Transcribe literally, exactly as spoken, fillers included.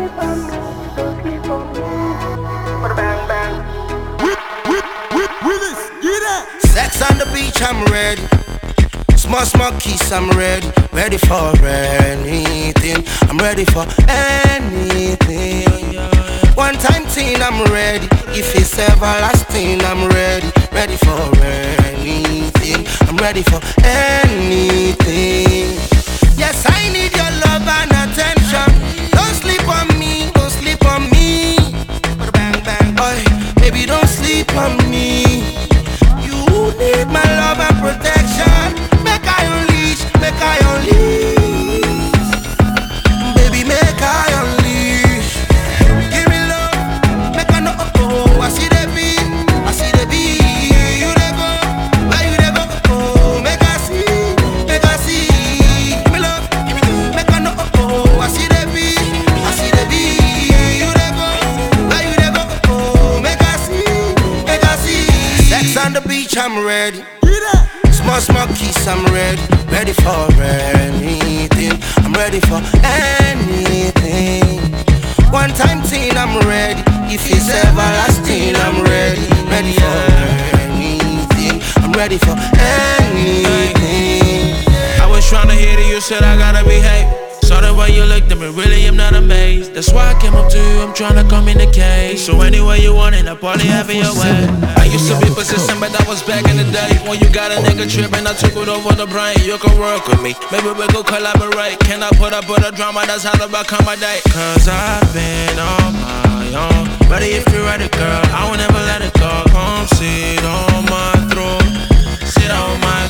sleep on me, don't sleep on me. Bang bang. Sex on the beach, I'm ready. Small, small kiss, I'm ready. Ready for anything. I'm ready for anything. One time thing, I'm ready. If it's everlasting, I'm ready. Ready for anything. I'm ready for anything. Yes, I need your love and attention. Don't sleep on me, don't sleep on me. Bang, bang, boy, baby, don't sleep on me. You need my love and protection. Make I unleash, make I unleash. Baby, make I unleash. Give me love, make I know. Oh, I see the beat, I see the beat. You dey go, where you dey go? Oh, make I see, make I see. Give me love, give me love, make I know. Oh, I see the beat, I see the beat. You dey go, where you dey go? Oh, make I see, make I see. Sex on the beach, I'm ready. Small, small kiss, I'm ready. Ready for anything. I'm ready for anything. One time thing, I'm ready. If it's everlasting, I'm ready. Ready for anything. I'm ready for anything. I was tryna hit it, you said I gotta behave. Saw the way you looked at me, really I'm not amazed. That's why I came up to you, I'm tryna communicate. So anyway you want it, I party having your way. I used to be persistent, but that was back in the day. When you got a nigga trippin', I took it over the brain. You can work with me, maybe we could collaborate. Can I put up with the drama, that's how to become a date. Cause I've been on my own. Ready if you're ready, girl, I will never let it go. Come sit on my throne, sit on my